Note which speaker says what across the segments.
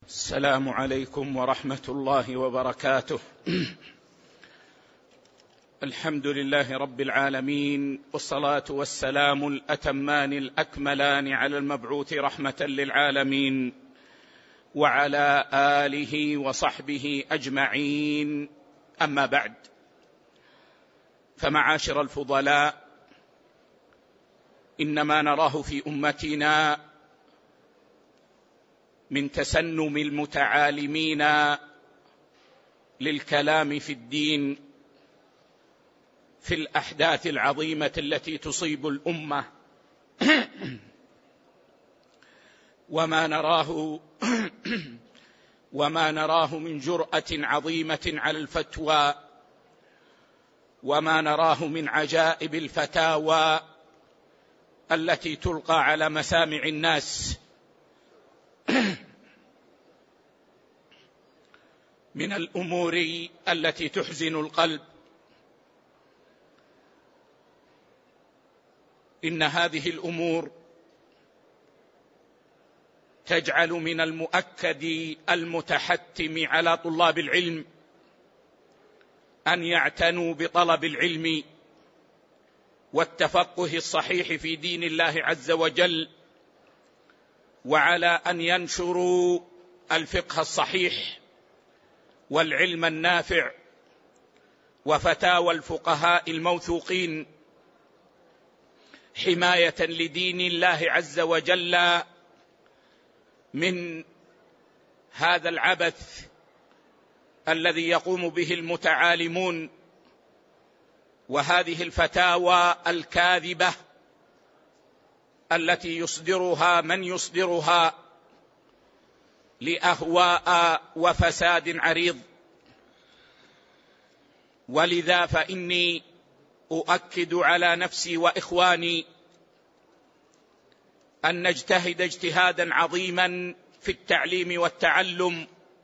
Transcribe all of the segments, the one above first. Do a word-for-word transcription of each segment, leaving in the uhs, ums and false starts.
Speaker 1: السلام عليكم ورحمة الله وبركاته. الحمد لله رب العالمين، والصلاة والسلام الأتمان الأكملان على المبعوث رحمة للعالمين وعلى آله وصحبه أجمعين، أما بعد، فمعاشر الفضلاء، إنما نراه في أمتنا من تسنم المتعالمين للكلام في الدين في الأحداث العظيمة التي تصيب الأمة، وما نراه وما نراه من جرأة عظيمة على الفتوى، وما نراه من عجائب الفتاوى التي تلقى على مسامع الناس من الأمور التي تحزن القلب. إن هذه الأمور تجعل من المؤكد المتحتم على طلاب العلم أن يعتنوا بطلب العلم والتفقه الصحيح في دين الله عز وجل، وعلى أن ينشروا الفقه الصحيح والعلم النافع وفتاوى الفقهاء الموثوقين، حماية لدين الله عز وجل من هذا العبث الذي يقوم به المتعالمون وهذه الفتاوى الكاذبة التي يصدرها من يصدرها لأهواء وفساد عريض. ولذا فإني أؤكد على نفسي وإخواني أن نجتهد اجتهادا عظيما في التعليم والتعلم،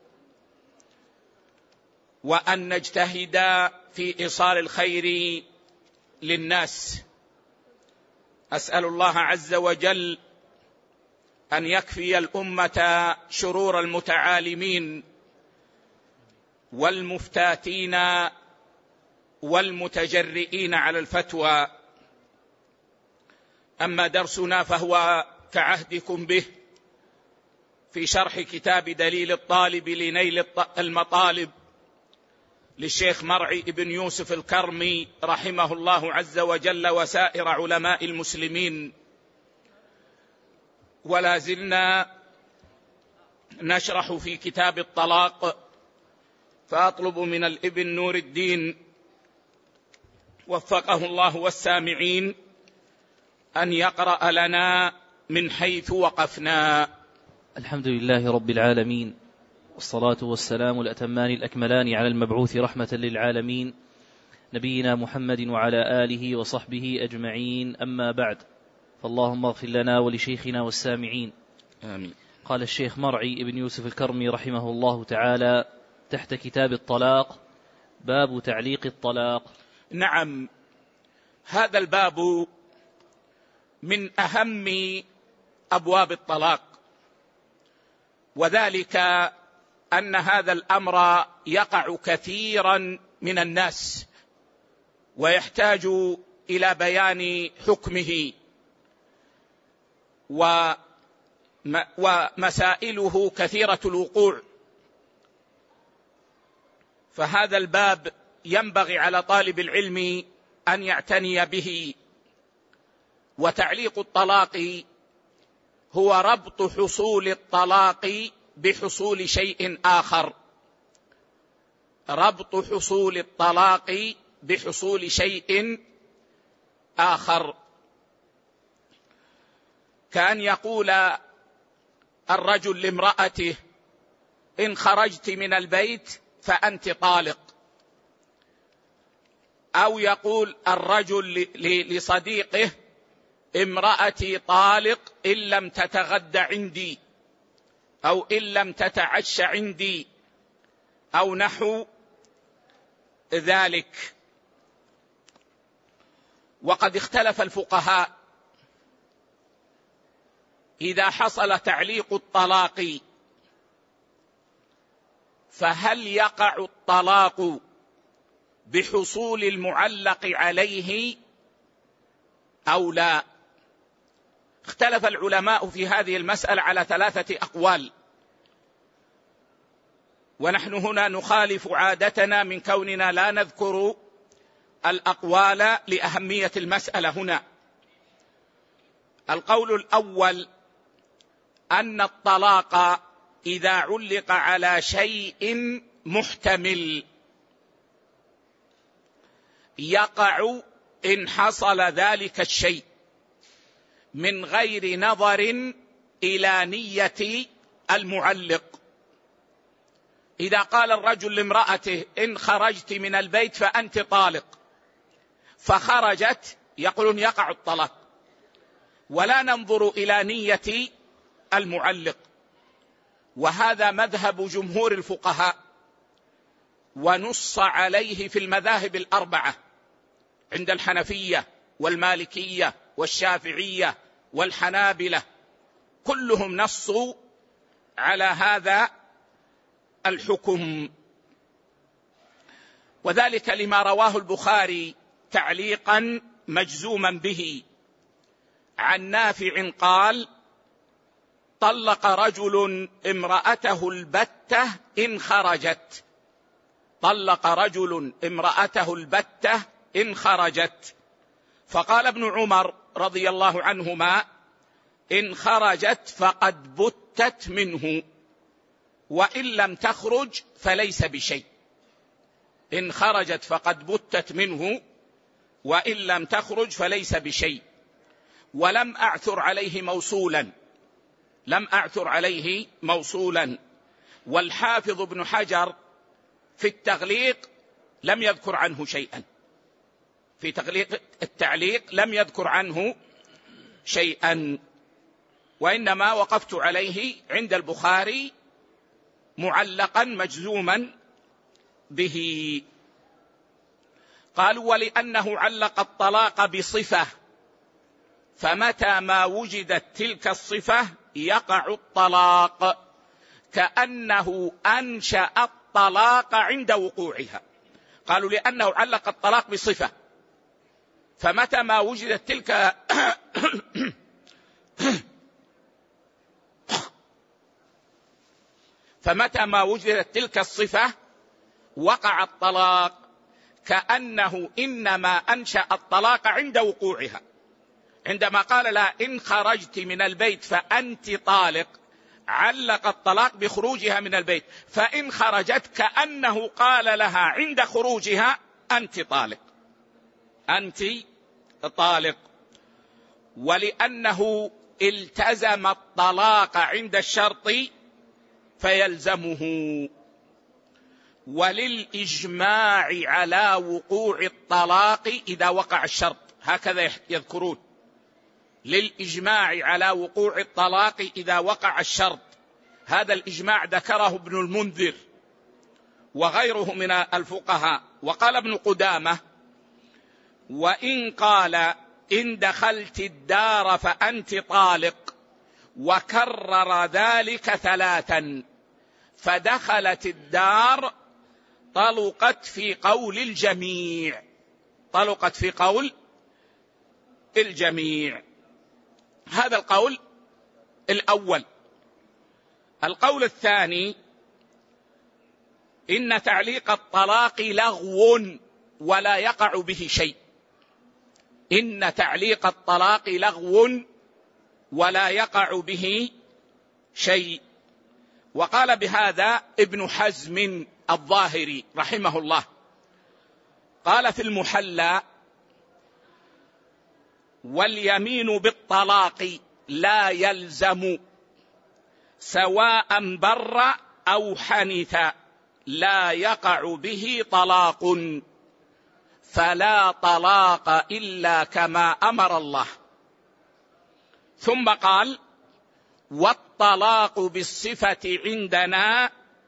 Speaker 1: وأن نجتهد في إيصال الخير للناس. أسأل الله عز وجل أن يكفي الأمة شرور المتعالمين والمفتاتين والمتجرئين على الفتوى. أما درسنا فهو كعهدكم به في شرح كتاب دليل الطالب لنيل المطالب للشيخ مرعي بن يوسف الكرمي رحمه الله عز وجل وسائر علماء المسلمين. ولا زلنا نشرح في كتاب الطلاق، فأطلب من الابن نور الدين وفقه الله والسامعين أن يقرأ لنا من حيث وقفنا.
Speaker 2: الحمد لله رب العالمين، والصلاة والسلام الأتمان الأكملان على المبعوث رحمة للعالمين نبينا محمد وعلى آله وصحبه أجمعين، أما بعد، فاللهم اغفر لنا ولشيخنا والسامعين،
Speaker 1: آمين.
Speaker 2: قال الشيخ مرعي بن يوسف الكرمي رحمه الله تعالى تحت كتاب الطلاق: باب تعليق الطلاق.
Speaker 1: نعم، هذا الباب من أهم أبواب الطلاق، وذلك أن هذا الأمر يقع كثيرا من الناس ويحتاج إلى بيان حكمه ومسائله كثيرة الوقوع. فهذا الباب ينبغي على طالب العلم أن يعتني به. وتعليق الطلاق هو ربط حصول الطلاق بحصول شيء آخر، ربط حصول الطلاق بحصول شيء آخر، كأن يقول الرجل لامرأته: إن خرجت من البيت فأنت طالق. أو يقول الرجل لصديقه: امرأتي طالق إن لم تتغدى عندي، أو إن لم تتعشى عندي، أو نحو ذلك. وقد اختلف الفقهاء إذا حصل تعليق الطلاق فهل يقع الطلاق بحصول المعلق عليه أو لا؟ اختلف العلماء في هذه المسألة على ثلاثة أقوال، ونحن هنا نخالف عادتنا من كوننا لا نذكر الأقوال لأهمية المسألة هنا. القول الأول أن الطلاق إذا علق على شيء محتمل يقع إن حصل ذلك الشيء من غير نظر إلى نية المعلق. إذا قال الرجل لامرأته إن خرجت من البيت فأنت طالق، فخرجت، يقولون يقع الطلاق، ولا ننظر إلى نية المعلق. وهذا مذهب جمهور الفقهاء، ونص عليه في المذاهب الأربعة عند الحنفية والمالكية والشافعية والحنابلة، كلهم نصوا على هذا الحكم. وذلك لما رواه البخاري تعليقا مجزوما به عن نافع قال: طلق رجل امرأته البتة إن خرجت. طلق رجل امرأته البتة إن خرجت. فقال ابن عمر رضي الله عنهما: إن خرجت فقد بتت منه، وإن لم تخرج فليس بشيء. إن خرجت فقد بتت منه، وإن لم تخرج فليس بشيء. ولم أعثر عليه موصولا، لم أعثر عليه موصولا. والحافظ ابن حجر في التغليق لم يذكر عنه شيئا، في تغليق التعليق لم يذكر عنه شيئا، وإنما وقفت عليه عند البخاري معلقا مجزوما به. قالوا: ولأنه علق الطلاق بصفة، فمتى ما وجدت تلك الصفة يقع الطلاق، كأنه أنشأ الطلاق عند وقوعها. قالوا: لأنه علق الطلاق بصفة، فمتى ما وجدت تلك فمتى ما وجدت تلك الصفة وقع الطلاق، كأنه إنما أنشأ الطلاق عند وقوعها. عندما قال لها إن خرجت من البيت فأنت طالق، علق الطلاق بخروجها من البيت، فإن خرجت كأنه قال لها عند خروجها أنت طالق، أنت طالق. ولأنه التزم الطلاق عند الشرط فيلزمه. وللإجماع على وقوع الطلاق إذا وقع الشرط، هكذا يذكرون: للإجماع على وقوع الطلاق إذا وقع الشرط. هذا الإجماع ذكره ابن المنذر وغيره من الفقهاء. وقال ابن قدامة: وإن قال إن دخلت الدار فأنت طالق، وكرر ذلك ثلاثا، فدخلت الدار، طلقت في قول الجميع، طلقت في قول الجميع. هذا القول الأول. القول الثاني: إن تعليق الطلاق لغو ولا يقع به شيء. إن تعليق الطلاق لغو ولا يقع به شيء. وقال بهذا ابن حزم الظاهري رحمه الله، قال في المحلى: واليمين بالطلاق لا يلزم، سواء بر أو حنث، لا يقع به طلاق، فلا طلاق إلا كما أمر الله. ثم قال: والطلاق بالصفة عندنا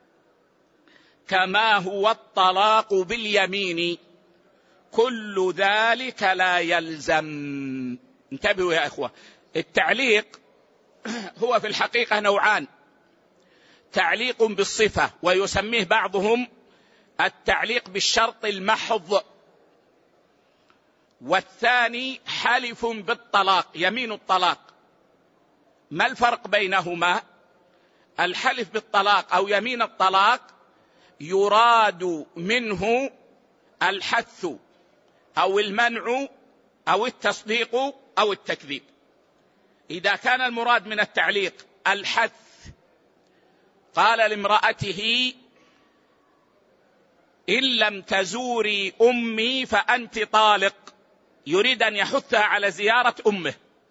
Speaker 1: كما هو الطلاق باليمين، كل ذلك لا يلزم. انتبهوا يا إخوة، التعليق هو في الحقيقة نوعان: تعليق بالصفة، ويسميه بعضهم التعليق بالشرط المحض. والثاني حلف بالطلاق، يمين الطلاق. ما الفرق بينهما؟ الحلف بالطلاق أو يمين الطلاق يراد منه الحث أو المنع أو التصديق أو التكذيب. إذا كان المراد من التعليق الحث، قال لامرأته إن لم تزوري أمي فأنت طالق، يريد أن يحثها على زيارة أمه.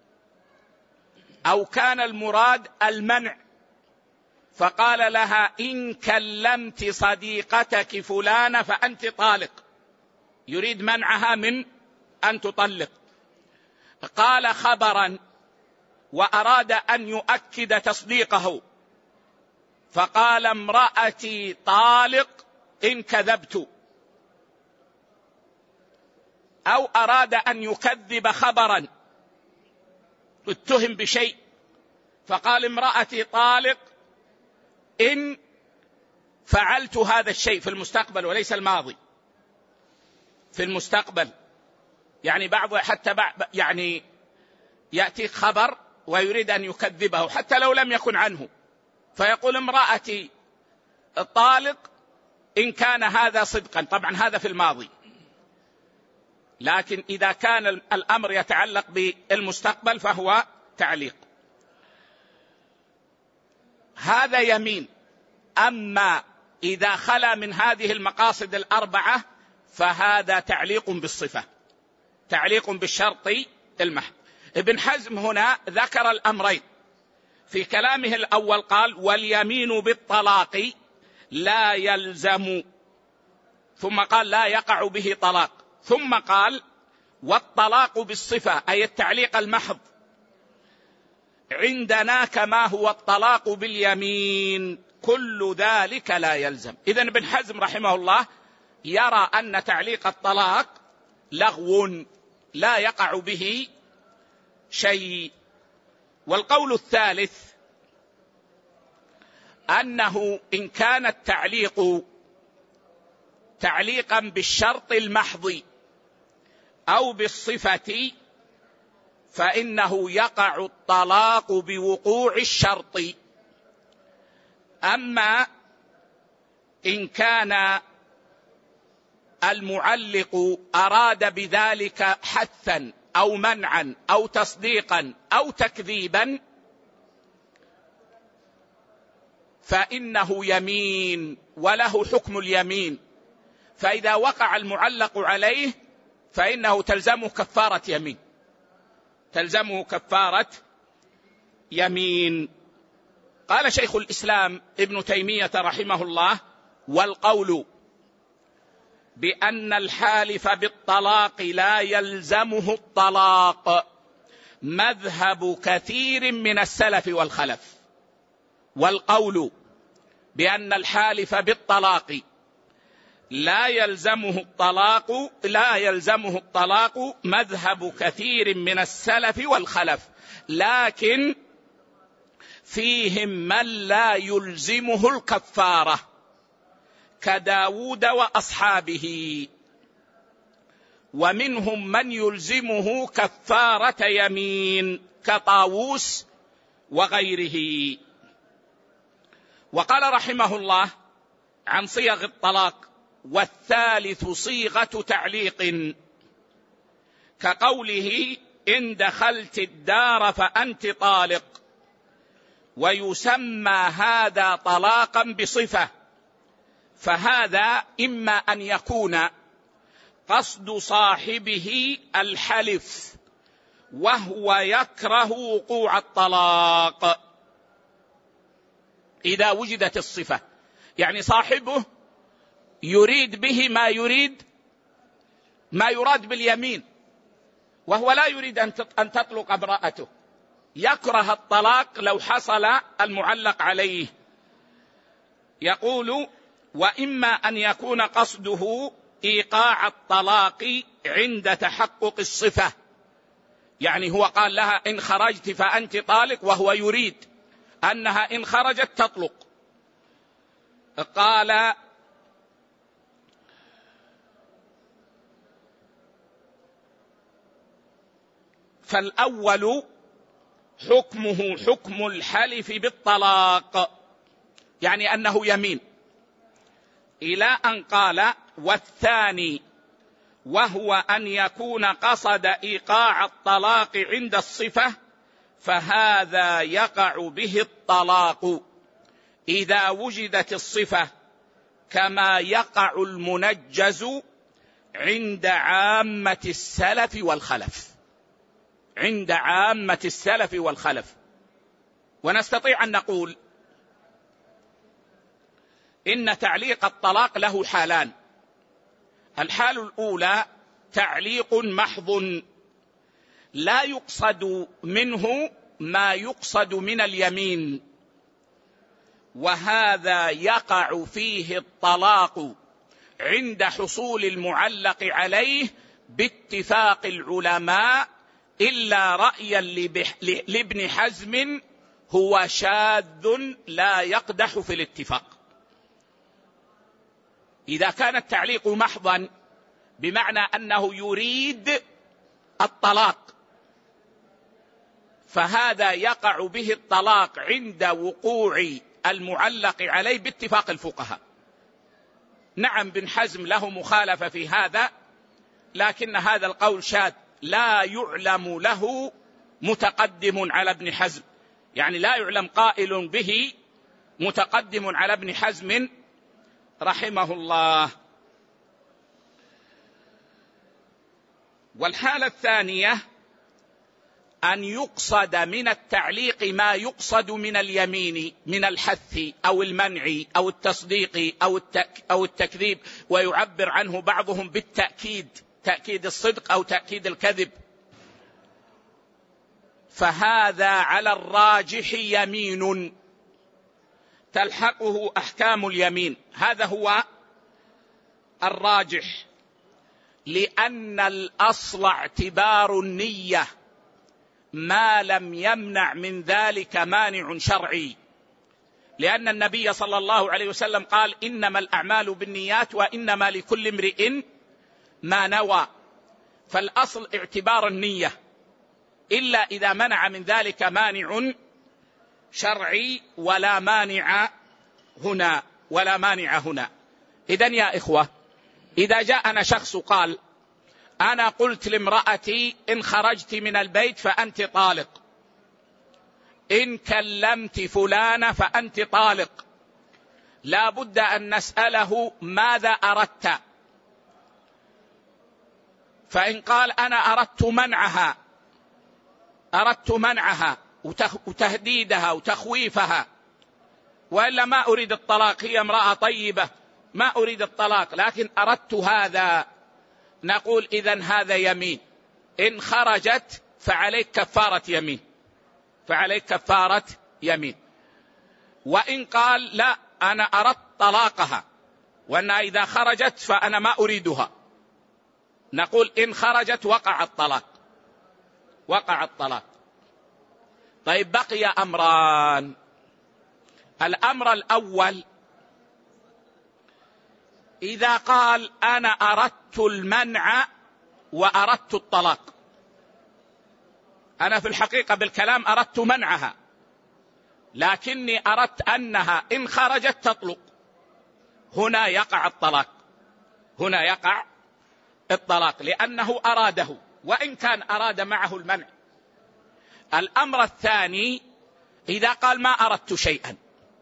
Speaker 1: أو كان المراد المنع، فقال لها إن كلمت صديقتك فلانة فأنت طالق، يريد منعها من أن تطلق. قال خبرا وأراد أن يؤكد تصديقه، فقال امرأتي طالق إن كذبت. أو أراد أن يكذب خبرا، اتهم بشيء، فقال امرأتي طالق إن فعلت هذا الشيء في المستقبل وليس الماضي، في المستقبل. يعني بعض حتى بعض يعني يأتي خبر ويريد أن يكذبه حتى لو لم يكن عنه، فيقول امرأتي طالق إن كان هذا صدقا. طبعا هذا في الماضي، لكن إذا كان الأمر يتعلق بالمستقبل فهو تعليق. هذا يمين. أما إذا خلا من هذه المقاصد الأربعة فهذا تعليق بالصفة، تعليق بالشرط المحض. ابن حزم هنا ذكر الأمرين. في كلامه الأول قال واليمين بالطلاق لا يلزم، ثم قال لا يقع به طلاق، ثم قال والطلاق بالصفة أي التعليق المحض عندنا كما هو الطلاق باليمين، كل ذلك لا يلزم. إذن ابن حزم رحمه الله يرى أن تعليق الطلاق لغو لا يقع به شيء. والقول الثالث أنه إن كان التعليق تعليقا بالشرط المحض أو بالصفة فإنه يقع الطلاق بوقوع الشرط. أما إن كان المعلق أراد بذلك حثا أو منعا أو تصديقا أو تكذيبا فإنه يمين وله حكم اليمين، فإذا وقع المعلق عليه فإنه تلزمه كفارة يمين، تلزمه كفارة يمين. قال شيخ الإسلام ابن تيمية رحمه الله والقول بأن الحالف بالطلاق لا يلزمه الطلاق مذهب كثير من السلف والخلف. والقول بأن الحالف بالطلاق لا يلزمه الطلاق لا يلزمه الطلاق مذهب كثير من السلف والخلف، لكن فيهم من لا يلزمه الكفارة كداود وأصحابه، ومنهم من يلزمه كفارة يمين كطاووس وغيره. وقال رحمه الله عن صيغ الطلاق والثالث صيغة تعليق كقوله إن دخلت الدار فأنت طالق، ويسمى هذا طلاقا بصفة، فهذا إما أن يكون قصد صاحبه الحلف وهو يكره وقوع الطلاق إذا وجدت الصفة، يعني صاحبه يريد به ما يريد ما يراد باليمين، وهو لا يريد أن تطلق امرأته، يكره الطلاق لو حصل المعلق عليه. يقول وإما أن يكون قصده إيقاع الطلاق عند تحقق الصفة، يعني هو قال لها إن خرجت فأنت طالق، وهو يريد أنها إن خرجت تطلق، قال: فالأول حكمه حكم الحلف بالطلاق، يعني أنه يمين، إلى أن قال: والثاني وهو أن يكون قصد إيقاع الطلاق عند الصفة، فهذا يقع به الطلاق إذا وجدت الصفة، كما يقع المنجز عند عامة السلف والخلف، عند عامة السلف والخلف. ونستطيع أن نقول إن تعليق الطلاق له حالان. الحال الأولى تعليق محض لا يقصد منه ما يقصد من اليمين، وهذا يقع فيه الطلاق عند حصول المعلق عليه باتفاق العلماء، إلا رأيا لابن حزم هو شاذ لا يقدح في الاتفاق. إذا كان التعليق محضا بمعنى أنه يريد الطلاق، فهذا يقع به الطلاق عند وقوع المعلق عليه باتفاق الفقهاء. نعم، ابن حزم له مخالفة في هذا، لكن هذا القول شاذ لا يعلم له متقدم على ابن حزم، يعني لا يعلم قائل به متقدم على ابن حزم رحمه الله. والحالة الثانية أن يقصد من التعليق ما يقصد من اليمين من الحث أو المنع أو التصديق أو, التك أو التكذيب، ويعبر عنه بعضهم بالتأكيد، تأكيد الصدق أو تأكيد الكذب، فهذا على الراجح يمين تلحقه أحكام اليمين. هذا هو الراجح، لأن الأصل اعتبار النية ما لم يمنع من ذلك مانع شرعي، لأن النبي صلى الله عليه وسلم قال: إنما الأعمال بالنيات وإنما لكل امرئ ما نوى. فالأصل اعتبار النية، إلا إذا منع من ذلك مانع شرعي، ولا مانع هنا ولا مانع هنا. إذن يا إخوة، إذا جاءنا شخص قال: أنا قلت لامرأتي إن خرجت من البيت فأنت طالق، إن كلمت فلان فأنت طالق، لا بد أن نسأله ماذا أردت. فإن قال: أنا أردت منعها أردت منعها وتهديدها وتخويفها، وإلا ما أريد الطلاق، هي امرأة طيبة ما أريد الطلاق لكن أردت هذا، نقول: إذن هذا يمين، إن خرجت فعليك كفارة يمين، فعليك كفارة يمين. وإن قال: لا، أنا أردت طلاقها، وأن إذا خرجت فأنا ما أريدها، نقول: إن خرجت وقع الطلاق، وقع الطلاق. طيب، بقي أمران. الأمر الأول: إذا قال: أنا أردت المنع وأردت الطلاق، أنا في الحقيقة بالكلام أردت منعها، لكني أردت أنها إن خرجت تطلق، هنا يقع الطلاق، هنا يقع الطلاق لأنه أراده، وإن كان أراد معه المنع. الأمر الثاني: إذا قال: ما أردت شيئا،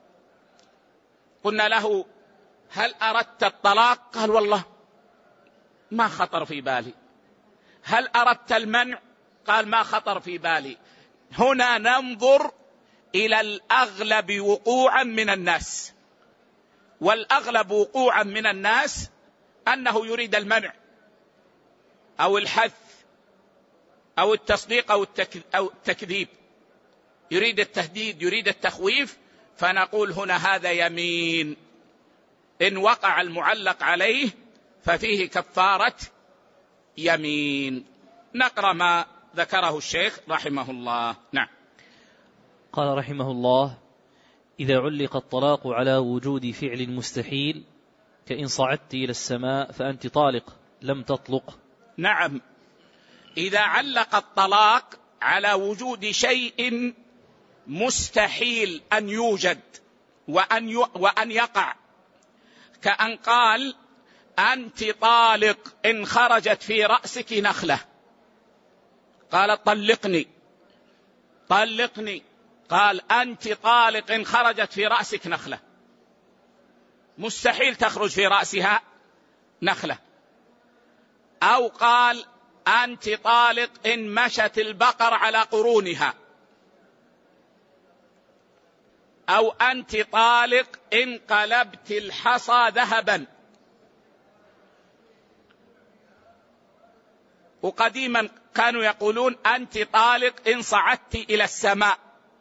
Speaker 1: قلنا له: هل أردت الطلاق؟ قال: والله ما خطر في بالي. هل أردت المنع؟ قال: ما خطر في بالي. هنا ننظر إلى الأغلب وقوعا من الناس، والأغلب وقوعا من الناس أنه يريد المنع أو الحث أو التصديق أو التكذيب، يريد التهديد، يريد التخويف، فنقول هنا هذا يمين، إن وقع المعلق عليه ففيه كفارة يمين. نقرأ ما ذكره الشيخ رحمه الله. نعم.
Speaker 2: قال رحمه الله: إذا علق الطلاق على وجود فعل مستحيل كإن صعدت إلى السماء فأنت طالق لم تطلق.
Speaker 1: نعم، إذا علق الطلاق على وجود شيء مستحيل أن يوجد وأن وأن يقع، كأن قال أنت طالق إن خرجت في رأسك نخلة، قال طلقني طلقني، قال أنت طالق إن خرجت في رأسك نخلة، مستحيل تخرج في رأسها نخلة. أو قال أنت طالق إن مشت البقر على قرونها، أو أنت طالق إن قلبت الحصى ذهبا. وقديما كانوا يقولون أنت طالق إن صعدت إلى السماء،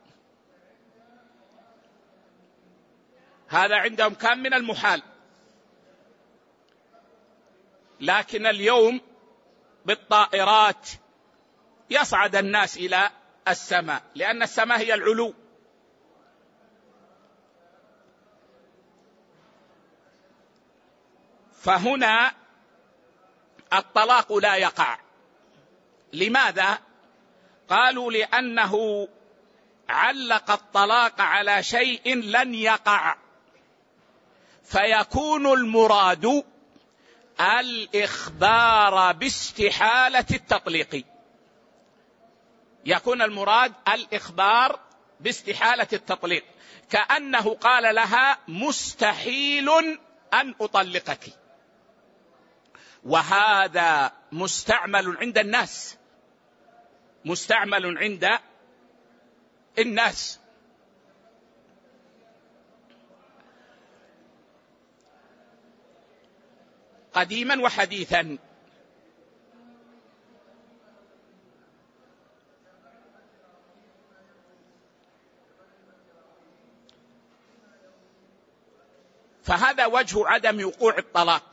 Speaker 1: هذا عندهم كان من المحال. لكن اليوم بالطائرات يصعد الناس إلى السماء، لأن السماء هي العلو. فهنا الطلاق لا يقع. لماذا؟ قالوا لأنه علق الطلاق على شيء لن يقع، فيكون المراد الإخبار باستحالة التطليق، يكون المراد الإخبار باستحالة التطليق، كأنه قال لها مستحيل أن أطلقك. وهذا مستعمل عند الناس، مستعمل عند الناس. قديما وحديثا. فهذا وجه عدم وقوع الطلاق،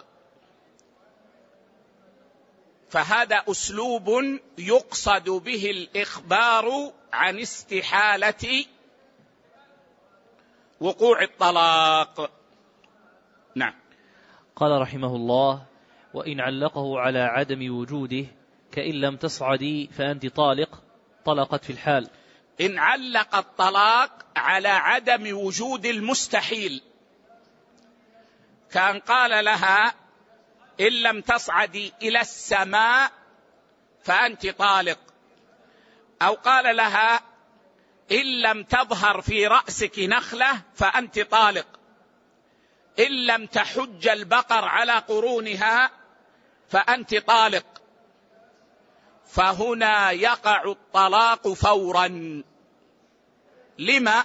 Speaker 1: فهذا أسلوب يقصد به الإخبار عن استحالة وقوع الطلاق. نعم.
Speaker 2: قال رحمه الله: وإن علقه على عدم وجوده كإن لم تصعدي فأنت طالق، طلقت في الحال.
Speaker 1: إن علق الطلاق على عدم وجود المستحيل، كان قال لها إن لم تصعدي إلى السماء فأنت طالق، أو قال لها إن لم تظهر في رأسك نخلة فأنت طالق، إن لم تحج البقر على قرونها فأنت طالق، فهنا يقع الطلاق فورا. لما؟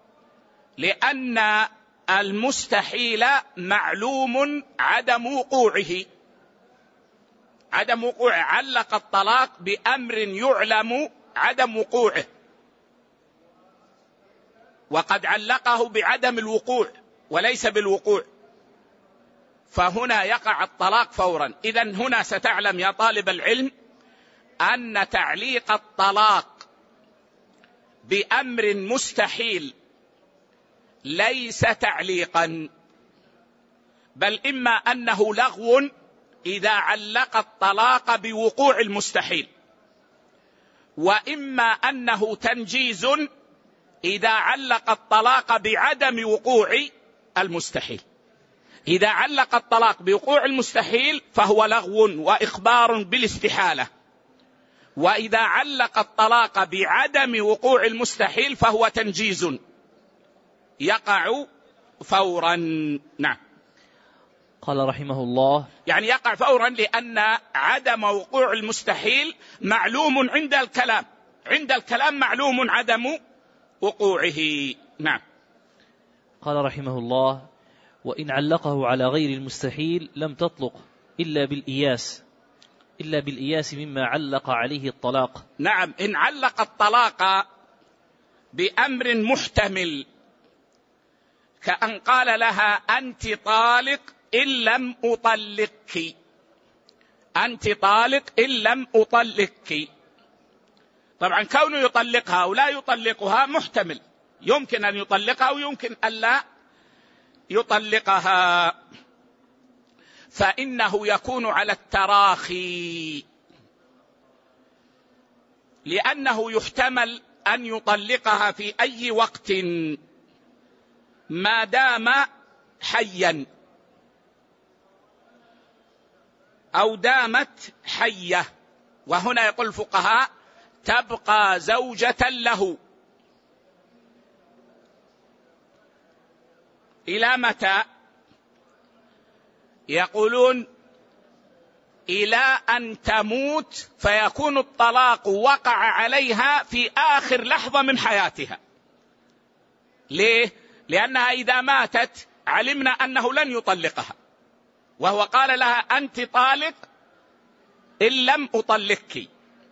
Speaker 1: لأن المستحيل معلوم عدم وقوعه، عدم وقوعه، علق الطلاق بأمر يعلم عدم وقوعه، وقد علقه بعدم الوقوع وليس بالوقوع، فهنا يقع الطلاق فورا. إذن هنا ستعلم يا طالب العلم أن تعليق الطلاق بأمر مستحيل ليس تعليقا، بل إما أنه لغو إذا علق الطلاق بوقوع المستحيل، وإما أنه تنجيز إذا علق الطلاق بعدم وقوع المستحيل. إذا علق الطلاق بوقوع المستحيل فهو لغو وإخبار بالاستحالة، وإذا علق الطلاق بعدم وقوع المستحيل فهو تنجيز يقع فورا. نعم.
Speaker 2: قال رحمه الله:
Speaker 1: يعني يقع فورا لأن عدم وقوع المستحيل معلوم عند الكلام، عند الكلام معلوم عدم وقوعه. نعم.
Speaker 2: قال رحمه الله: وإن علقه على غير المستحيل لم تطلق إلا بالإياس، إلا بالإياس مما علق عليه الطلاق.
Speaker 1: نعم. إن علق الطلاق بأمر محتمل، كأن قال لها أنت طالق إن لم أطلقك، أنت طالق إن لم أطلقك. طبعا كونه يطلقها أو لا يطلقها محتمل، يمكن أن يطلقها ويمكن أن لا يطلقها، فإنه يكون على التراخي، لأنه يحتمل أن يطلقها في أي وقت ما دام حيا أو دامت حية. وهنا يقول الفقهاء تبقى زوجة له إلى متى؟ يقولون إلى أن تموت، فيكون الطلاق وقع عليها في آخر لحظة من حياتها. ليه؟ لأنها إذا ماتت علمنا أنه لن يطلقها، وهو قال لها أنت طالق إن لم أطلقك،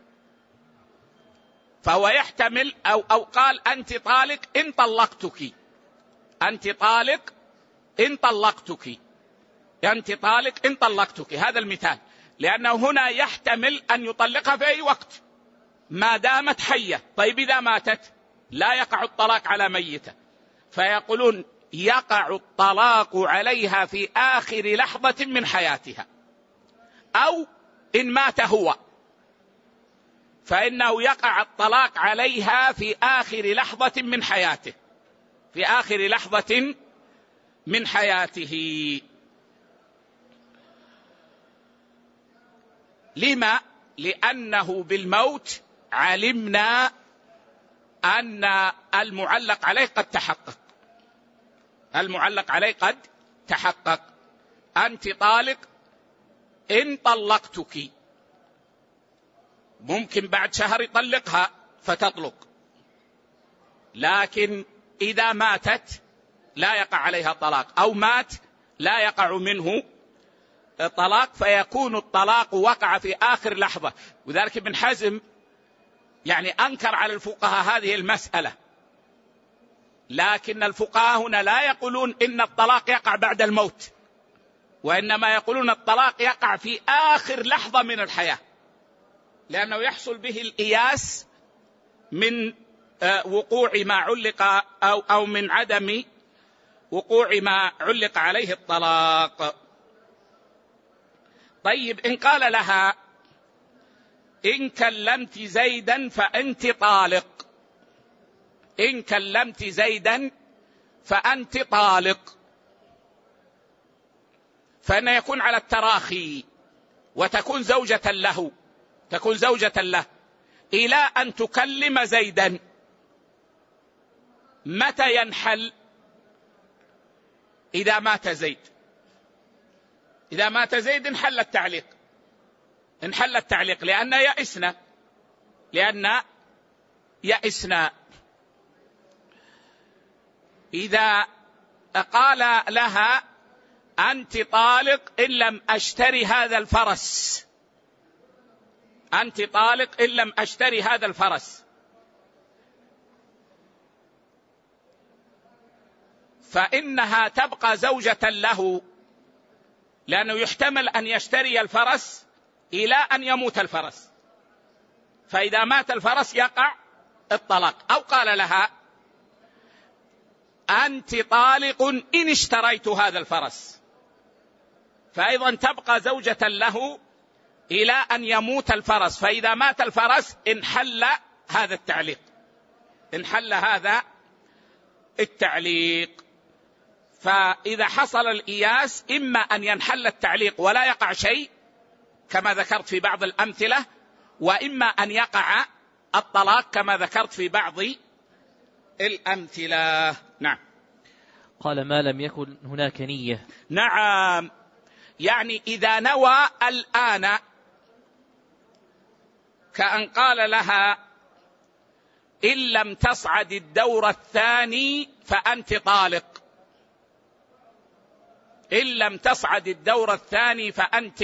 Speaker 1: فهو يحتمل أو, أو قال أنت طالق إن طلقتك، أنت طالق إن طلقتك، أنت طالق إن طلقتك، هذا المثال، لأنه هنا يحتمل أن يطلقها في أي وقت ما دامت حية. طيب إذا ماتت لا يقع الطلاق على ميتة، فيقولون يقع الطلاق عليها في آخر لحظة من حياتها، أو إن مات هو فإنه يقع الطلاق عليها في آخر لحظة من حياته، في آخر لحظة من حياته. لما؟ لأنه بالموت علمنا أن المعلق عليه قد تحقق، المعلق عليه قد تحقق. أنت طالق إن طلقتك، ممكن بعد شهر يطلقها فتطلق، لكن إذا ماتت لا يقع عليها طلاق، أو مات لا يقع منه طلاق، فيكون الطلاق وقع في آخر لحظة. وذلك ابن حزم يعني أنكر على الفقهاء هذه المسألة، لكن الفقهاء هنا لا يقولون إن الطلاق يقع بعد الموت، وإنما يقولون الطلاق يقع في آخر لحظة من الحياة، لأنه يحصل به الإياس من وقوع ما علق أو, أو من عدم وقوع ما علق عليه الطلاق. طيب إن قال لها إن كلمت زيدا فأنت طالق، إن كلمت زيدا فأنت طالق، فإنه يكون على التراخي وتكون زوجة له، تكون زوجة له إلى أن تكلم زيدا. متى ينحل؟ إذا مات زيد، إذا مات زيد انحل التعليق، انحل التعليق لأن يئسنا، لأن يئسنا. إذا قال لها أنت طالق إن لم أشتري هذا الفرس، أنت طالق إن لم أشتري هذا الفرس، فإنها تبقى زوجة له، لأنه يحتمل أن يشتري الفرس إلى أن يموت الفرس، فإذا مات الفرس يقع الطلاق. أو قال لها أنت طالق إن اشتريت هذا الفرس، فأيضا تبقى زوجة له إلى أن يموت الفرس، فإذا مات الفرس انحل هذا التعليق، انحل هذا التعليق. فإذا حصل الإياس إما أن ينحل التعليق ولا يقع شيء كما ذكرت في بعض الأمثلة، وإما أن يقع الطلاق كما ذكرت في بعض الأمثلة. نعم.
Speaker 2: قال ما لم يكن هناك نية.
Speaker 1: نعم، يعني إذا نوى الآن، كأن قال لها إن لم تصعد الدور الثاني فأنت طالق، إن لم تصعد الدور الثاني فأنت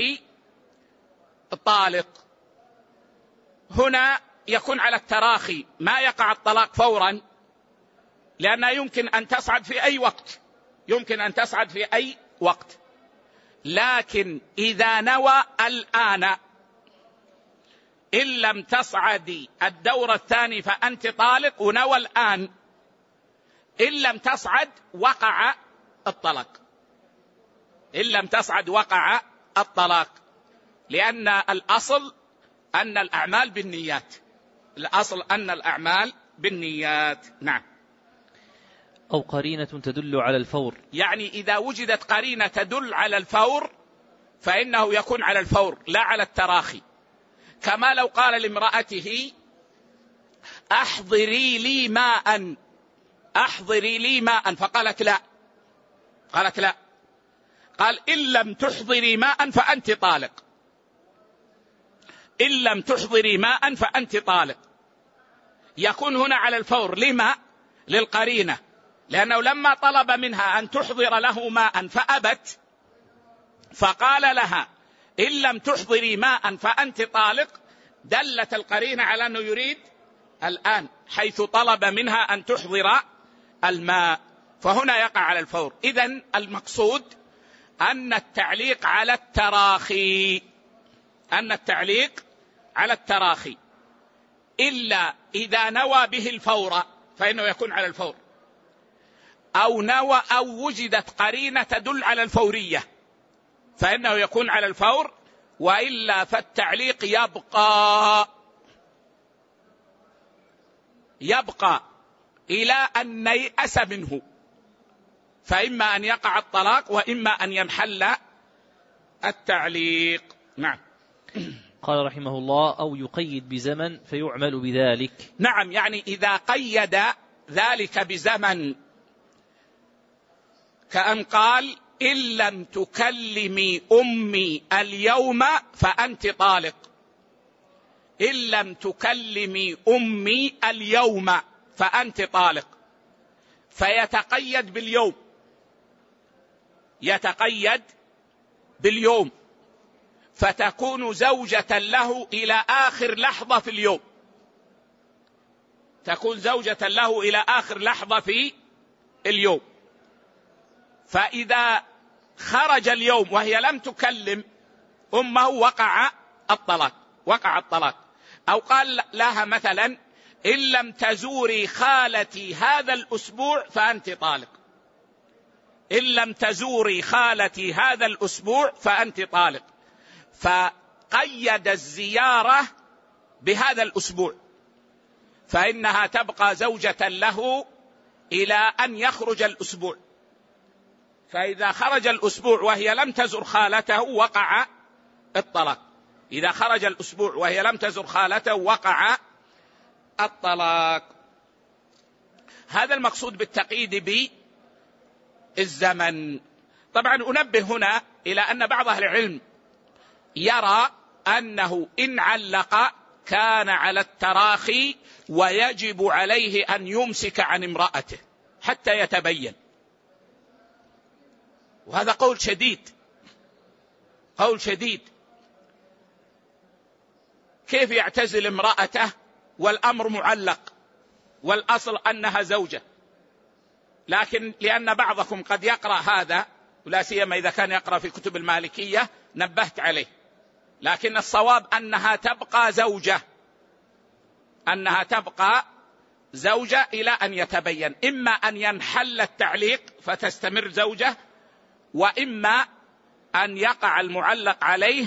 Speaker 1: طالق، هنا يكون على التراخي، ما يقع الطلاق فورا، لأنها يمكن أن تصعد في أي وقت، يمكن أن تصعد في أي وقت. لكن إذا نوى الآن إن لم تصعدي الدور الثاني فأنت طالق، ونوى الآن إن لم تصعد وقع الطلاق، إن لم تصعد وقع الطلاق، لأن الأصل أن الأعمال بالنيات، الأصل أن الأعمال بالنيات. نعم.
Speaker 2: أو قرينة تدل على الفور،
Speaker 1: يعني إذا وجدت قرينة تدل على الفور فإنه يكون على الفور لا على التراخي، كما لو قال لامرأته أحضري لي ماء، أحضري لي ماء، فقالت لا، قالت لا، قال إن لم تحضري ماء فأنت طالق، إن لم تحضري ماء فأنت طالق، يكون هنا على الفور. لما؟ للقرينة، لأنه لما طلب منها أن تحضر له ماء فأبت، فقال لها إن لم تحضري ماء فأنت طالق، دلت القرينة على أنه يريد الآن، حيث طلب منها أن تحضر الماء، فهنا يقع على الفور. إذن المقصود أن التعليق على التراخي، أن التعليق على التراخي، إلا إذا نوى به الفور فإنه يكون على الفور، أو نوى أو وجدت قرينة تدل على الفورية فإنه يكون على الفور، وإلا فالتعليق يبقى يبقى إلى أن ييأس منه، فإما أن يقع الطلاق وإما أن ينحل التعليق. نعم.
Speaker 2: قال رحمه الله: أو يقيد بزمن فيعمل بذلك.
Speaker 1: نعم، يعني إذا قيد ذلك بزمن، كأن قال إن لم تكلمي أمي اليوم فأنت طالق، إن لم تكلمي أمي اليوم فأنت طالق، فيتقيد باليوم، يتقيد باليوم، فتكون زوجة له إلى آخر لحظة في اليوم، تكون زوجة له إلى آخر لحظة في اليوم. فإذا خرج اليوم وهي لم تكلم أمه وقع الطلاق، وقع الطلاق. أو قال لها مثلا إن لم تزوري خالتي هذا الأسبوع فأنت طالق، إن لم تزوري خالتي هذا الأسبوع فأنت طالق، فقيد الزيارة بهذا الأسبوع، فإنها تبقى زوجة له إلى أن يخرج الأسبوع، فإذا خرج الأسبوع وهي لم تزر خالته وقع الطلاق، إذا خرج الأسبوع وهي لم تزر خالته وقع الطلاق. هذا المقصود بالتقييد بالزمن. طبعا أنبه هنا إلى أن بعض أهل العلم يرى أنه إن علق كان على التراخي ويجب عليه أن يمسك عن امرأته حتى يتبين، وهذا قول شديد، قول شديد. كيف يعتزل امرأته والأمر معلق والأصل أنها زوجة؟ لكن لأن بعضكم قد يقرأ هذا، ولا سيما إذا كان يقرأ في كتب المالكية، نبهت عليه، لكن الصواب أنها تبقى زوجة، أنها تبقى زوجة إلى أن يتبين، إما أن ينحل التعليق فتستمر زوجة، وإما أن يقع المعلق عليه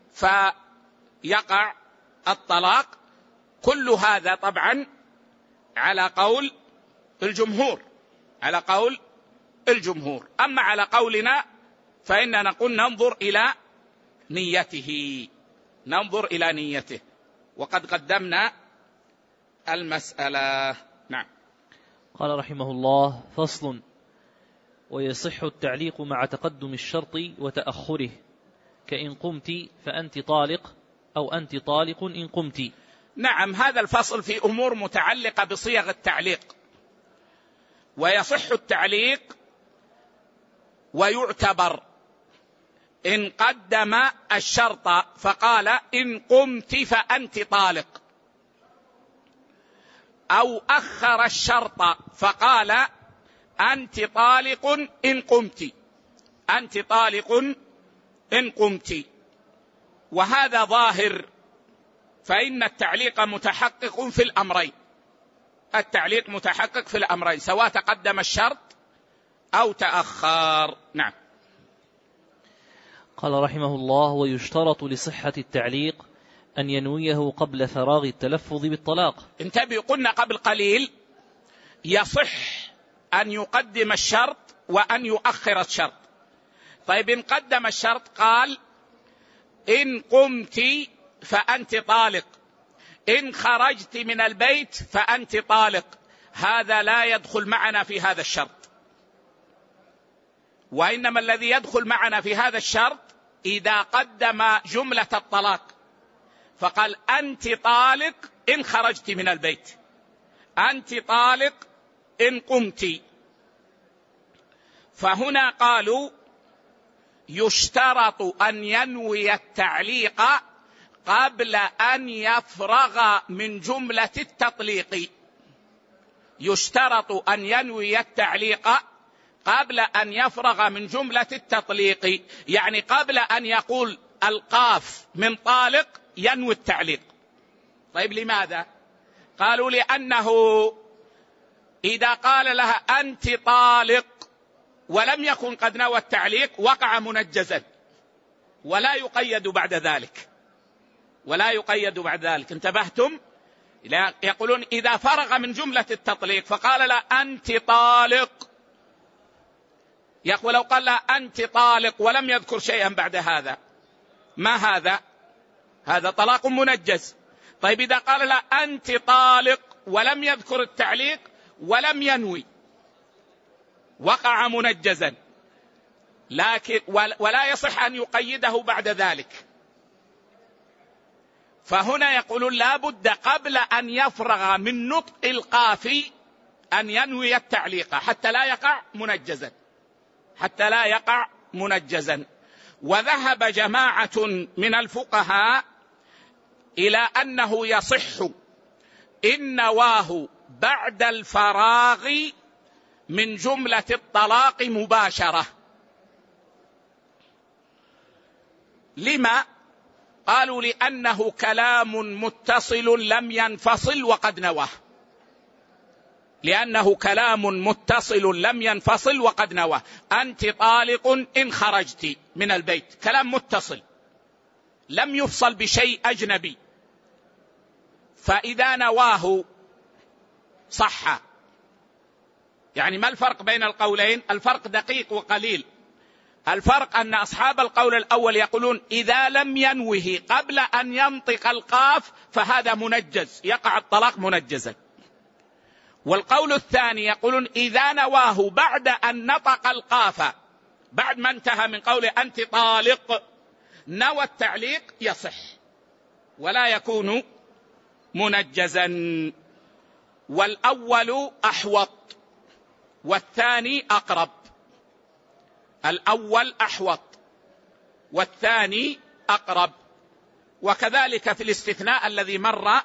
Speaker 1: فيقع الطلاق. كل هذا طبعا على قول الجمهور، على قول الجمهور. أما على قولنا فإننا نقول ننظر إلى نيته، ننظر إلى نيته، وقد قدمنا المسألة. نعم.
Speaker 2: قال رحمه الله: فصل: ويصح التعليق مع تقدم الشرط وتأخره، كإن قمت فأنت طالق، أو أنت طالق إن قمت.
Speaker 1: نعم، هذا الفصل في أمور متعلقة بصيغ التعليق. ويصح التعليق ويعتبر إن قدم الشرط فقال إن قمت فأنت طالق، أو أخر الشرط فقال أنت طالق إن قمت، أنت طالق إن قمت. وهذا ظاهر، فإن التعليق متحقق في الأمرين، التعليق متحقق في الأمرين سواء تقدم الشرط أو تأخر. نعم.
Speaker 2: قال رحمه الله: ويشترط لصحة التعليق أن ينويه قبل فراغ التلفظ بالطلاق.
Speaker 1: انتبهوا، قلنا قبل قليل يصح أن يقدم الشرط وأن يؤخر الشرط. طيب إن قدم الشرط قال إن قمت فأنت طالق، إن خرجت من البيت فأنت طالق، هذا لا يدخل معنا في هذا الشرط، وإنما الذي يدخل معنا في هذا الشرط إذا قدم جملة الطلاق فقال أنت طالق إن خرجت من البيت، أنت طالق إن قمت. فهنا قالوا يشترط أن ينوي التعليق قبل أن يفرغ من جملة التطليق. يشترط أن ينوي التعليق قبل أن يفرغ من جملة التطليق، يعني قبل أن يقول القاف من طالق ينوي التعليق. طيب لماذا؟ قالوا لأنه إذا قال لها أنت طالق ولم يكن قد نوى التعليق وقع منجزا ولا يقيد بعد ذلك، ولا يقيد بعد ذلك. انتبهتم؟ يقولون إذا فرغ من جملة التطليق فقال لها أنت طالق، يقول لو قال لها أنت طالق ولم يذكر شيئا بعد هذا، ما هذا؟ هذا طلاق منجز. طيب إذا قال لها أنت طالق ولم يذكر التعليق ولم ينوي وقع منجزا، لكن ولا يصح أن يقيده بعد ذلك. فهنا يقولون لا بد قبل أن يفرغ من نطق القاف أن ينوي التعليق حتى لا يقع منجزا، حتى لا يقع منجزا. وذهب جماعة من الفقهاء إلى أنه يصح إن نواه بعد الفراغ من جملة الطلاق مباشرة. لما؟ قالوا لأنه كلام متصل لم ينفصل وقد نواه، لأنه كلام متصل لم ينفصل وقد نواه. أنت طالق إن خرجت من البيت، كلام متصل لم يفصل بشيء أجنبي، فإذا نواه صح. يعني ما الفرق بين القولين؟ الفرق دقيق وقليل. الفرق أن أصحاب القول الأول يقولون إذا لم ينوه قبل أن ينطق القاف فهذا منجز، يقع الطلاق منجزا. والقول الثاني يقولون إذا نواه بعد أن نطق القاف، بعد ما انتهى من قول أنت طالق نوى التعليق يصح ولا يكون منجزا. والأول أحوط والثاني أقرب. الأول أحوط والثاني أقرب. وكذلك في الاستثناء الذي مر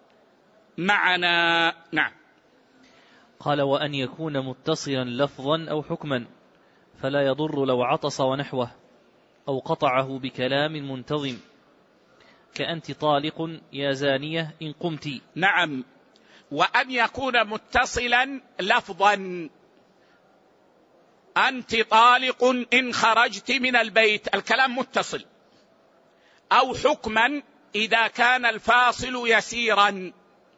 Speaker 1: معنا. نعم.
Speaker 2: قال: وأن يكون متصلا لفظا أو حكما، فلا يضر لو عطس ونحوه أو قطعه بكلام منتظم، كأنت طالق يا زانية إن قمت.
Speaker 1: نعم. وأن يكون متصلا لفظا، أنت طالق إن خرجت من البيت، الكلام متصل. أو حكما إذا كان الفاصل يسيرا،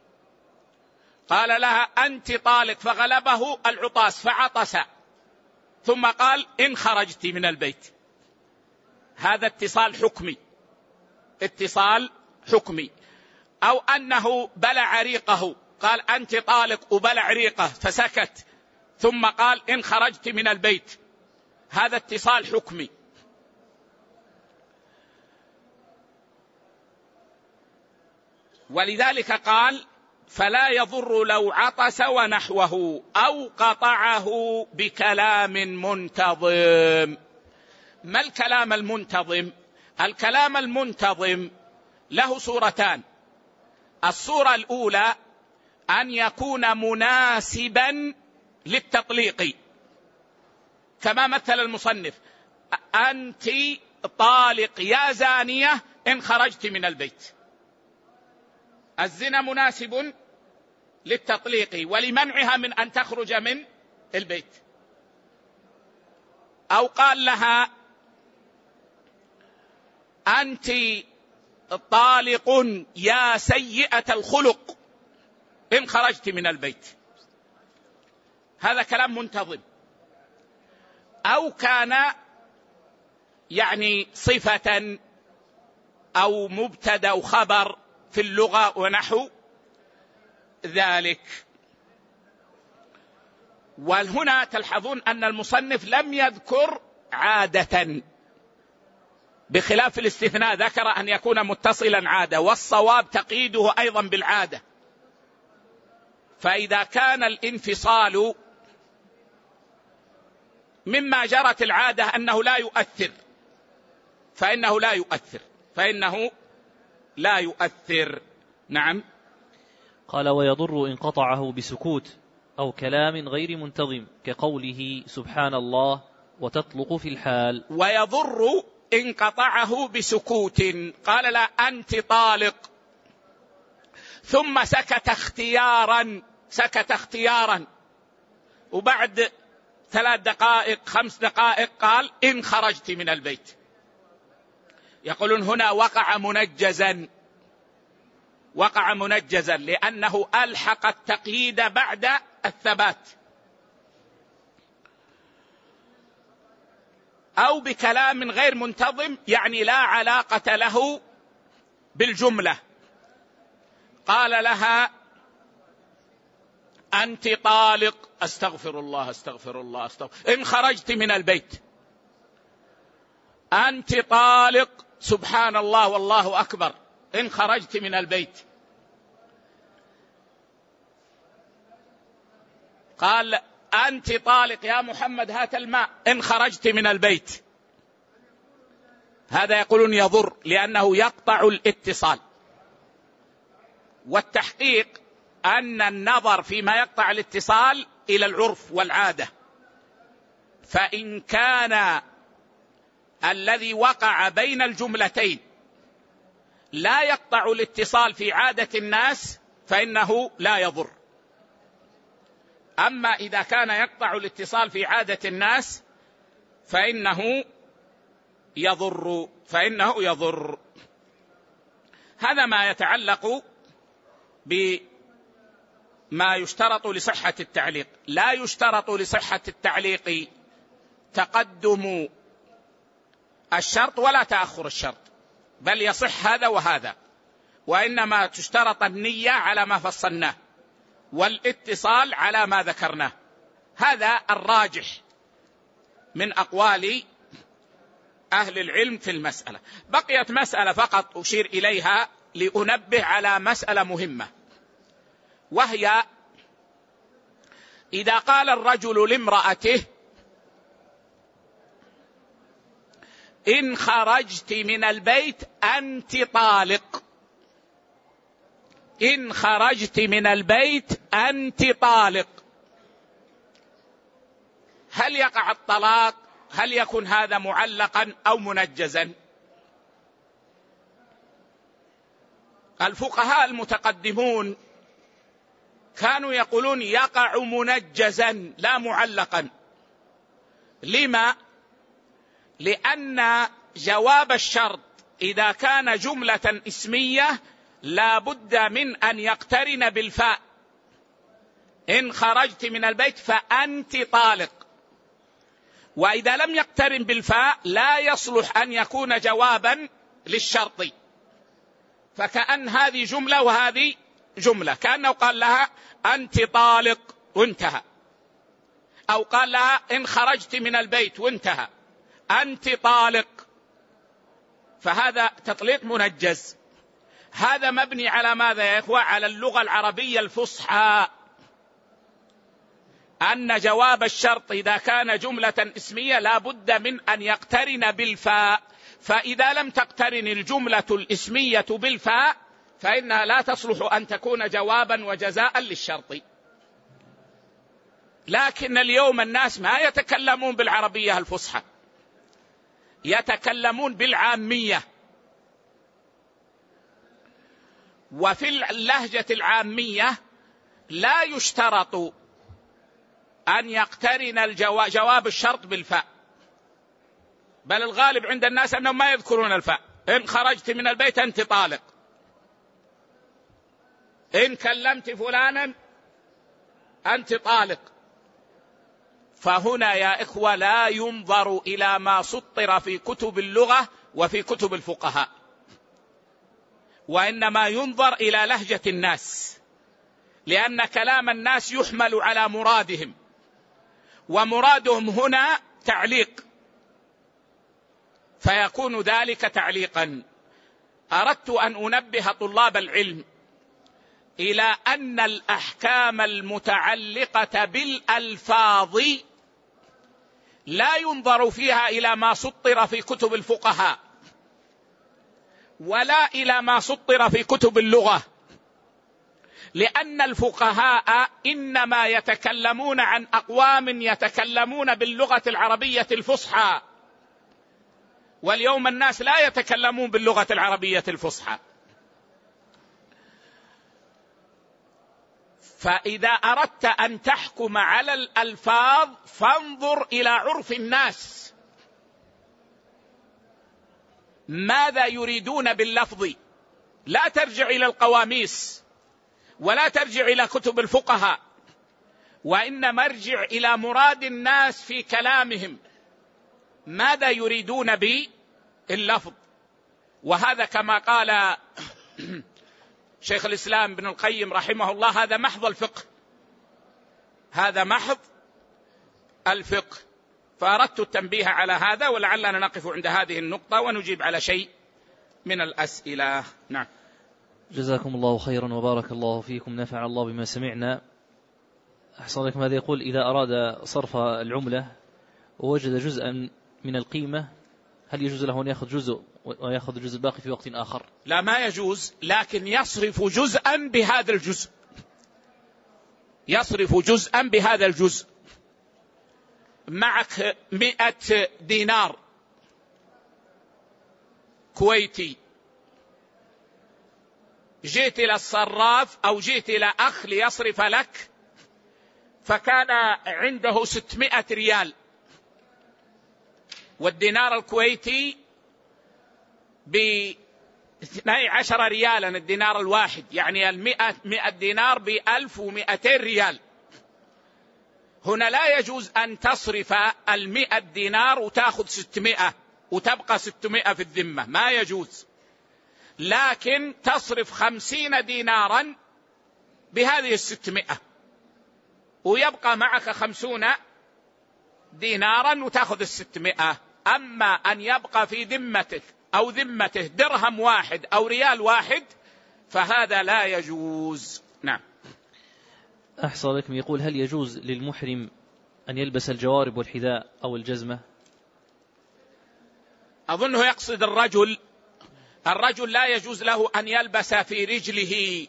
Speaker 1: قال لها أنت طالق فغلبه العطاس فعطس ثم قال إن خرجت من البيت، هذا اتصال حكمي، اتصال حكمي. أو أنه بلع ريقه، قال أنت طالق وبلع ريقه فسكت ثم قال إن خرجت من البيت، هذا اتصال حكمي. ولذلك قال فلا يضر لو عطس ونحوه أو قطعه بكلام منتظم. ما الكلام المنتظم؟ الكلام المنتظم له صورتان. الصورة الأولى أن يكون مناسبا للتطليق، كما مثل المصنف أنت طالق يا زانية إن خرجت من البيت. الزنا مناسب للتطليق ولمنعها من أن تخرج من البيت، أو قال لها أنت طالق يا سيئة الخلق إن خرجت من البيت، هذا كلام منتظم. أو كان يعني صفة أو مبتدأ أو خبر في اللغة ونحو ذلك. وهنا تلحظون أن المصنف لم يذكر عادة، بخلاف الاستثناء ذكر أن يكون متصلا عادة، والصواب تقييده أيضا بالعادة. فإذا كان الانفصال مما جرت العادة أنه لا يؤثر فإنه لا يؤثر فإنه لا يؤثر. نعم.
Speaker 2: قال: ويضر إن قطعه بسكوت أو كلام غير منتظم، كقوله سبحان الله وتطلق في الحال.
Speaker 1: ويضر إن قطعه بسكوت، قال لا أنت طالق، ثم سكت اختيارا سكت اختيارا وبعد ثلاث دقائق خمس دقائق قال إن خرجت من البيت، يقولون هنا وقع منجزا وقع منجزا لأنه ألحق التقييد بعد الثبات. أو بكلام غير منتظم، يعني لا علاقة له بالجملة، قال لها أنت طالق أستغفر الله أستغفر الله أستغفر إن خرجت من البيت، أنت طالق سبحان الله والله أكبر إن خرجت من البيت. قال أنت طالق يا محمد هات الماء إن خرجت من البيت، هذا يقولون يضر لأنه يقطع الاتصال. والتحقيق أن النظر فيما يقطع الاتصال إلى العرف والعادة، فإن كان الذي وقع بين الجملتين لا يقطع الاتصال في عادة الناس فإنه لا يضر. أما إذا كان يقطع الاتصال في عادة الناس فإنه يضر فإنه يضر. هذا ما يتعلق بما يشترط لصحة التعليق. لا يشترط لصحة التعليق تقدم الشرط ولا تأخر الشرط، بل يصح هذا وهذا، وإنما تشترط النية على ما فصلناه والاتصال على ما ذكرناه. هذا الراجح من أقوال أهل العلم في المسألة. بقيت مسألة فقط أشير إليها لأنبه على مسألة مهمة، وهي إذا قال الرجل لامرأته إن خرجت من البيت أنت طالق، إن خرجت من البيت أنت طالق، هل يقع الطلاق؟ هل يكون هذا معلقا أو منجزا؟ الفقهاء المتقدمون كانوا يقولون يقع منجزا لا معلقا. لما؟ لأن جواب الشرط إذا كان جملة اسمية لا بد من أن يقترن بالفاء، إن خرجت من البيت فأنت طالق، وإذا لم يقترن بالفاء لا يصلح أن يكون جوابا للشرط، فكأن هذه جملة وهذه جملة، كأنه قال لها أنت طالق وانتهى، أو قال لها إن خرجت من البيت وانتهى، أنت طالق، فهذا تطليق منجز. هذا مبني على ماذا يا إخوة؟ على اللغة العربية الفصحى، أن جواب الشرط إذا كان جملة اسمية لا بد من أن يقترن بالفاء، فإذا لم تقترن الجملة الاسمية بالفاء فإنها لا تصلح أن تكون جوابا وجزاء للشرط. لكن اليوم الناس ما يتكلمون بالعربية الفصحى، يتكلمون بالعامية، وفي اللهجة العامية لا يشترط أن يقترن الجواب جواب الشرط بالفاء، بل الغالب عند الناس أنهم ما يذكرون الفاء. إن خرجت من البيت أنت طالق، إن كلمت فلانا أنت طالق. فهنا يا إخوة لا ينظر إلى ما سطر في كتب اللغة وفي كتب الفقهاء، وإنما ينظر إلى لهجة الناس، لأن كلام الناس يحمل على مرادهم، ومرادهم هنا تعليق، فيكون ذلك تعليقا. أردت أن أنبه طلاب العلم إلى أن الأحكام المتعلقة بالألفاظ لا ينظر فيها إلى ما سطر في كتب الفقهاء ولا إلى ما سطر في كتب اللغة، لأن الفقهاء إنما يتكلمون عن أقوام يتكلمون باللغة العربية الفصحى، واليوم الناس لا يتكلمون باللغة العربية الفصحى. فإذا أردت أن تحكم على الألفاظ فانظر إلى عرف الناس، ماذا يريدون باللفظ. لا ترجع إلى القواميس ولا ترجع إلى كتب الفقهاء، وإنما ارجع إلى مراد الناس في كلامهم، ماذا يريدون باللفظ. وهذا كما قال شيخ الإسلام ابن القيم رحمه الله هذا محض الفقه، هذا محض الفقه. فأردت التنبيه على هذا، ولعلنا نقف عند هذه النقطة ونجيب على شيء من الأسئلة. نعم.
Speaker 2: جزاكم الله خيرا وبارك الله فيكم، نفع الله بما سمعنا. أحسن لكم. هذا يقول إذا أراد صرف العملة ووجد جزءا من القيمة، هل يجوز له أن يأخذ جزء ويأخذ الجزء الباقي في وقت آخر؟
Speaker 1: لا، ما يجوز، لكن يصرف جزءا بهذا الجزء، يصرف جزءا بهذا الجزء. معك مئة دينار كويتي، جئت إلى الصراف أو جئت إلى أخ ليصرف لك، فكان عنده ستمائة ريال، والدينار الكويتي باثني عشر ريالا الدينار الواحد، يعني المئة مئة دينار بألف ومئتين ريال. هنا لا يجوز أن تصرف المئة دينار وتأخذ ستمائة وتبقى ستمائة في الذمة، ما يجوز. لكن تصرف خمسين دينارا بهذه الستمائة ويبقى معك خمسون دينارا وتأخذ الستمائة. أما أن يبقى في ذمتك أو ذمته درهم واحد أو ريال واحد فهذا لا يجوز. نعم.
Speaker 2: أحسن لكم. يقول هل يجوز للمحرم أن يلبس الجوارب والحذاء أو الجزمة؟
Speaker 1: أظنه يقصد الرجل. الرجل لا يجوز له أن يلبس في رجله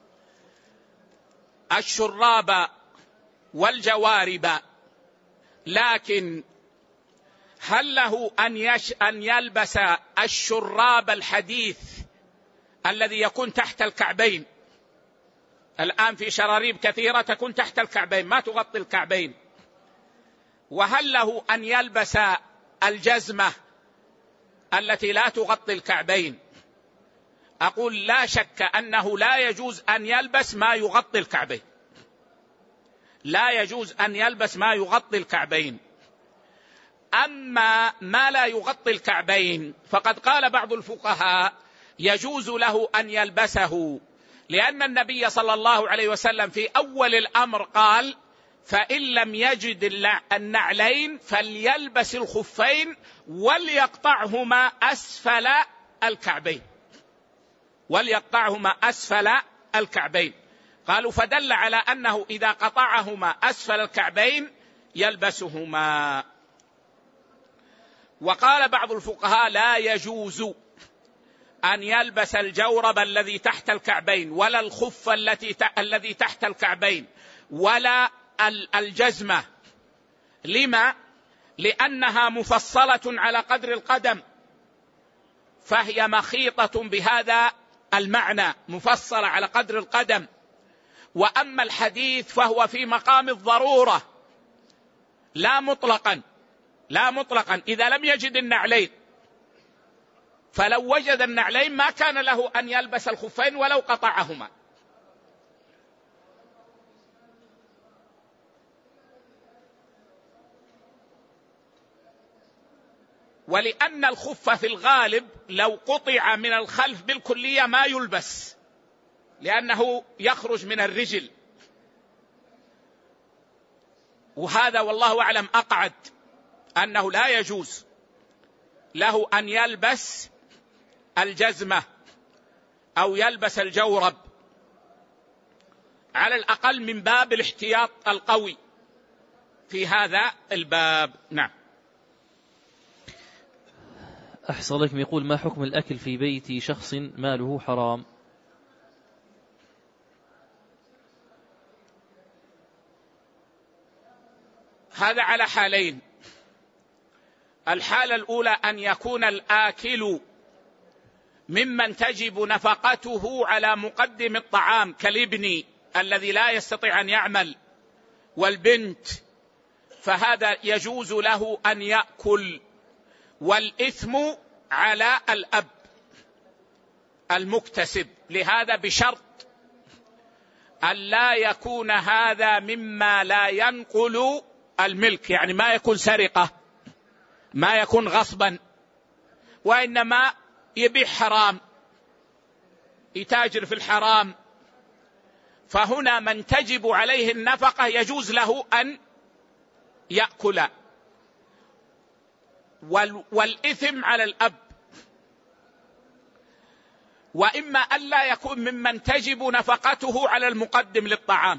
Speaker 1: الشراب والجوارب، لكن هل له أن, يش أن يلبس الشراب الحديث الذي يكون تحت الكعبين؟ الآن في شراريب كثيرة تكون تحت الكعبين ما تغطي الكعبين. وهل له أن يلبس الجزمة التي لا تغطي الكعبين؟ أقول لا شك أنه لا يجوز أن يلبس ما يغطي الكعبين، لا يجوز أن يلبس ما يغطي الكعبين. أما ما لا يغطي الكعبين فقد قال بعض الفقهاء يجوز له أن يلبسه، لأن النبي صلى الله عليه وسلم في أول الأمر قال فإن لم يجد النعلين فليلبس الخفين وليقطعهما أسفل الكعبين، وليقطعهما أسفل الكعبين. قالوا فدل على أنه إذا قطعهما أسفل الكعبين يلبسهما. وقال بعض الفقهاء لا يجوز أن يلبس الجورب الذي تحت الكعبين ولا الخف التي الذي تحت الكعبين ولا الجزمة. لما؟ لأنها مفصلة على قدر القدم، فهي مخيطة بهذا المعنى، مفصلة على قدر القدم. وأما الحديث فهو في مقام الضرورة لا مطلقا، لا مطلقا إذا لم يجد النعلين، فلو وجد النعلين ما كان له أن يلبس الخفين ولو قطعهما. ولأن الخف في الغالب لو قطع من الخلف بالكلية ما يلبس، لأنه يخرج من الرجل، وهذا والله أعلم أقعد، أنه لا يجوز له أن يلبس الجزمة أو يلبس الجورب، على الأقل من باب الاحتياط القوي في هذا الباب. نعم.
Speaker 2: أحسن لكم. يقول: ما حكم الأكل في بيت شخص ماله حرام؟
Speaker 1: هذا على حالين. الحالة الأولى أن يكون الآكل ممن تجب نفقته على مقدم الطعام، كالابن الذي لا يستطيع أن يعمل والبنت، فهذا يجوز له أن يأكل، والإثم على الأب المكتسب لهذا، بشرط أن لا يكون هذا مما لا ينقل الملك، يعني ما يكون سرقة، ما يكون غصبا، وإنما يبيع حرام، يتاجر في الحرام، فهنا من تجب عليه النفقة يجوز له أن يأكل، والإثم على الأب. وإما أن لا يكون ممن تجب نفقته على المقدم للطعام،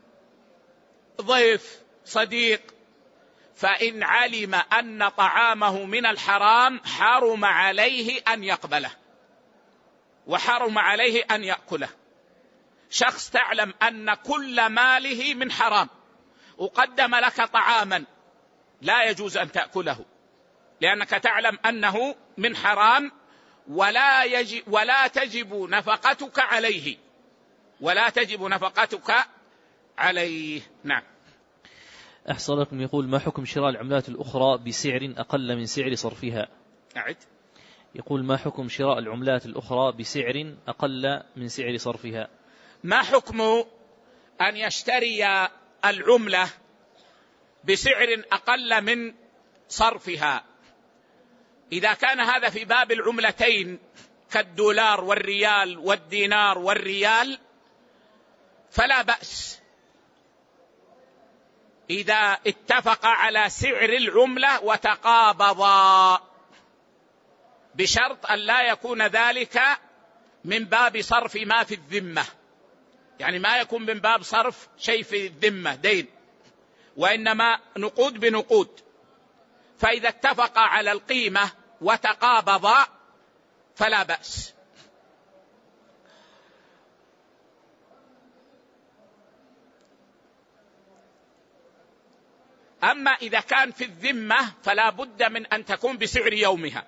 Speaker 1: ضيف صديق، فإن علم أن طعامه من الحرام حرم عليه أن يقبله وحرم عليه أن يأكله. شخص تعلم أن كل ماله من حرام وقدم لك طعاما، لا يجوز أن تأكله، لأنك تعلم أنه من حرام، ولا يجب ولا تجب نفقتك عليه ولا تجب نفقتك عليه. نعم.
Speaker 2: أحسن لكم. يقول: ما حكم شراء العملات الأخرى بسعر أقل من سعر صرفها؟
Speaker 1: أعد.
Speaker 2: يقول: ما حكم شراء العملات الأخرى بسعر أقل من سعر صرفها؟
Speaker 1: ما حكم أن يشتري العملة بسعر أقل من صرفها؟ إذا كان هذا في باب العملتين كالدولار والريال والدينار والريال فلا بأس، إذا اتفق على سعر العملة وتقابضا، بشرط أن لا يكون ذلك من باب صرف ما في الذمة، يعني ما يكون من باب صرف شيء في الذمة دين، وإنما نقود بنقود. فإذا اتفق على القيمة وتقابضا فلا بأس. أما إذا كان في الذمة فلا بد من أن تكون بسعر يومها.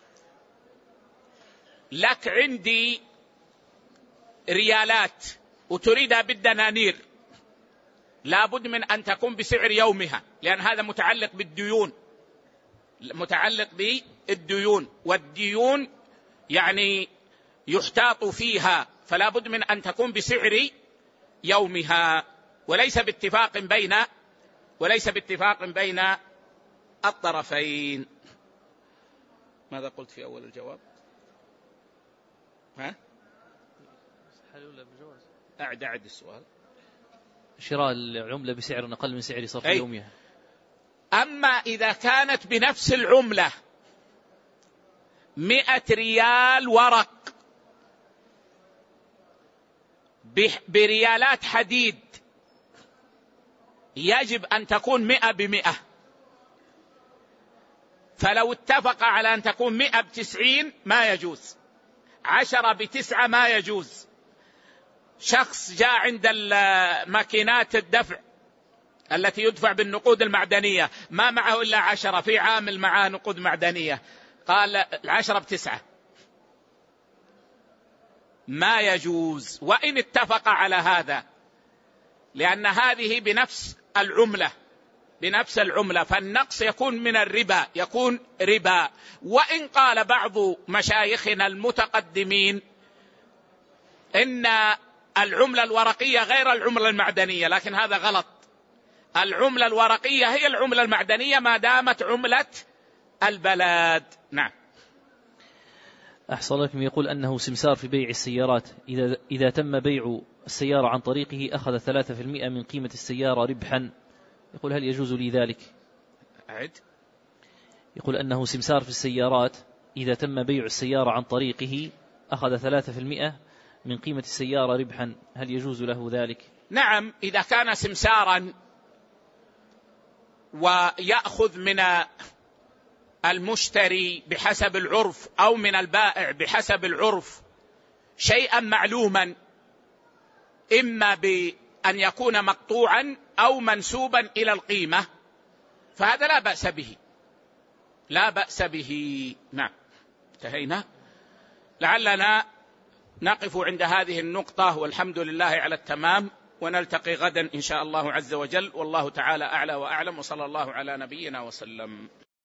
Speaker 1: لك عندي ريالات وتريدها بالدنانير، لا بد من أن تكون بسعر يومها، لأن هذا متعلق بالديون، متعلق بالديون، والديون يعني يحتاط فيها، فلا بد من أن تكون بسعر يومها، وليس باتفاق بين وليس باتفاق بين الطرفين. ماذا قلت في أول الجواب؟ ها؟ أعد أعد السؤال.
Speaker 2: شراء العملة بسعر أقل من سعر صرف يومها.
Speaker 1: أما إذا كانت بنفس العملة مئة ريال ورق بريالات حديد، يجب أن تكون مئة بمئة، فلو اتفق على أن تكون مئة بتسعين ما يجوز، عشرة بتسعة ما يجوز. شخص جاء عند الماكينات الدفع التي يدفع بالنقود المعدنية ما معه إلا عشرة، في عامل معاه نقود معدنية، قال العشرة بتسعة، ما يجوز. وإن اتفق على هذا لأن هذه بنفس العملة بنفس العملة، فالنقص يكون من الربا، يكون ربا. وإن قال بعض مشايخنا المتقدمين إن العملة الورقية غير العملة المعدنية، لكن هذا غلط. العملة الورقية هي العملة المعدنية ما دامت عملة البلد. نعم.
Speaker 2: أحسن لكم. يقول أنه سمسار في بيع السيارات، إذا, إذا تم بيع السيارة عن طريقه أخذ ثلاثة في المئة من قيمة السيارة ربحا، يقول هل يجوز لي ذلك؟
Speaker 1: أعد.
Speaker 2: يقول أنه سمسار في السيارات، إذا تم بيع السيارة عن طريقه أخذ ثلاثة في المئة من قيمة السيارة ربحا، هل يجوز له ذلك؟
Speaker 1: نعم، إذا كان سمسارا ويأخذ من المشتري بحسب العرف أو من البائع بحسب العرف شيئا معلوما، إما بأن يكون مقطوعا أو منسوبا إلى القيمة، فهذا لا بأس به، لا بأس به. نعم. انتهينا. لعلنا نقف عند هذه النقطة، والحمد لله على التمام، ونلتقي غدا إن شاء الله عز وجل، والله تعالى أعلى وأعلم، وصلى الله على نبينا وسلم.